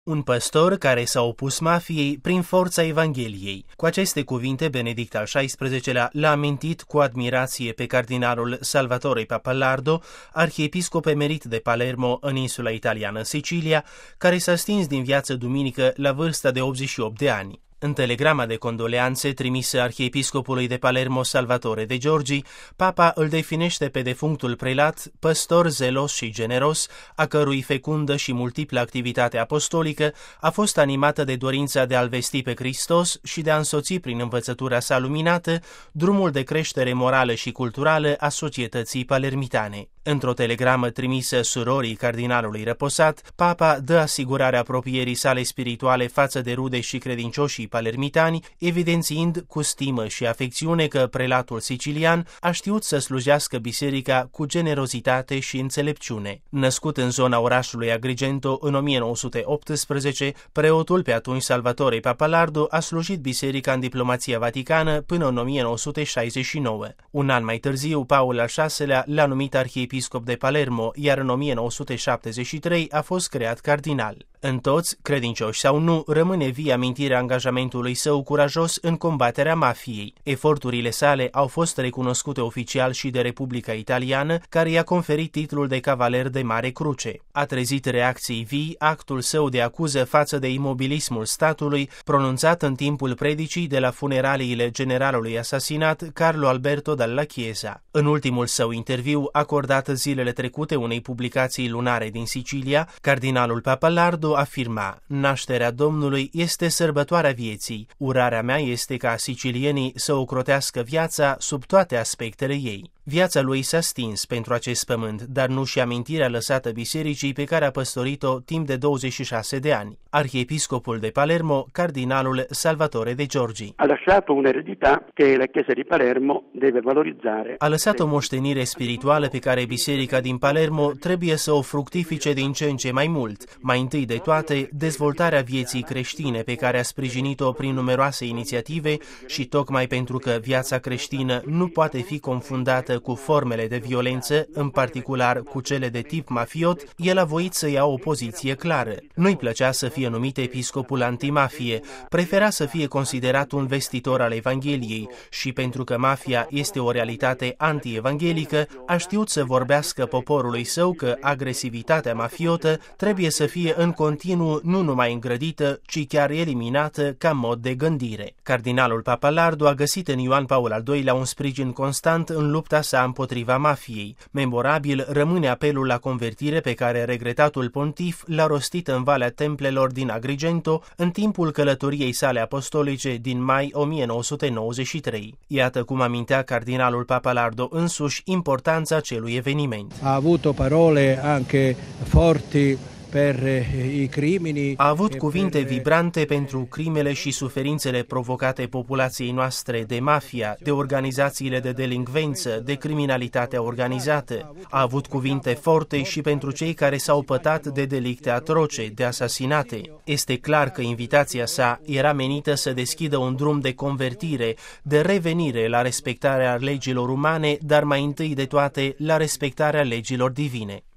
Un păstor care s-a opus mafiei prin forța Evangheliei. Cu aceste cuvinte, Benedict al XVI-lea l-a amintit cu admirație pe cardinalul Salvatore Pappalardo, arhiepiscop emerit de Palermo în insula italiană Sicilia, care s-a stins din viață duminică la vârsta de 88 de ani. În telegrama de condoleanțe trimisă arhiepiscopului de Palermo Salvatore de Giorgi, papa îl definește pe defunctul prelat păstor zelos și generos, a cărui fecundă și multiplă activitate apostolică a fost animată de dorința de a-L vesti pe Hristos și de a însoți prin învățătura sa luminată drumul de creștere morală și culturală a societății palermitane. Într-o telegramă trimisă surorii cardinalului răposat, papa dă asigurarea apropierii sale spirituale față de rude și credincioșii palermitani, evidențiind cu stimă și afecțiune că prelatul sicilian a știut să slujească biserica cu generozitate și înțelepciune. Născut în zona orașului Agrigento în 1918, preotul pe atunci Salvatore Pappalardo a slujit biserica în diplomația vaticană până în 1969. Un an mai târziu, Paul al VI-lea l-a numit arhiepiscop de Palermo, iar în 1973 a fost creat cardinal. În toți, credincioși sau nu, rămâne vie amintirea angajamentului său curajos în combaterea mafiei. Eforturile sale au fost recunoscute oficial și de Republica Italiană, care i-a conferit titlul de cavaler de Mare Cruce. A trezit reacții vii actul său de acuză față de imobilismul statului, pronunțat în timpul predicii de la funeraliile generalului asasinat Carlo Alberto Dalla Chiesa. În ultimul său interviu, acordat zilele trecute unei publicații lunare din Sicilia, cardinalul Pappalardo afirma: nașterea Domnului este sărbătoarea vieții. Urarea mea este ca sicilienii să ocrotească viața sub toate aspectele ei. Viața lui s-a stins pentru acest pământ, dar nu și amintirea lăsată bisericii pe care a păstorit-o timp de 26 de ani. Arhiepiscopul de Palermo, cardinalul Salvatore de Giorgi. Ha lasciato un'eredità che la Chiesa di Palermo deve valorizzare. A lăsat o moștenire spirituală pe care biserica din Palermo trebuie să o fructifice din ce în ce mai mult. Mai întâi de toate, dezvoltarea vieții creștine pe care a sprijinit-o prin numeroase inițiative și tocmai pentru că viața creștină nu poate fi confundată cu formele de violență, în particular cu cele de tip mafiot, el a voit să ia o poziție clară. Nu-i plăcea să fie numit episcopul antimafie, prefera să fie considerat un vestitor al Evangheliei și pentru că mafia este o realitate anti-evanghelică, a știut să vorbească poporului său că agresivitatea mafiotă trebuie să fie în continuu nu numai îngrădită, ci chiar eliminată ca mod de gândire. Cardinalul Pappalardo a găsit în Ioan Paul al II-lea un sprijin constant în lupta sa împotriva mafiei. Memorabil rămâne apelul la convertire pe care regretatul pontif l-a rostit în Valea Templelor din Agrigento în timpul călătoriei sale apostolice din mai 1993. Iată cum amintea cardinalul Pappalardo însuși importanța acelui eveniment. A avuto parole anche forti per i crimini. A avut cuvinte vibrante pentru crimele și suferințele provocate populației noastre de mafia, de organizațiile de delincvență, de criminalitatea organizată. A avut cuvinte forte și pentru cei care s-au pătat de delicte atroce, de asasinate. Este clar că invitația sa era menită să deschidă un drum de convertire, de revenire la respectarea legilor umane, dar mai întâi de toate la respectarea legilor divine.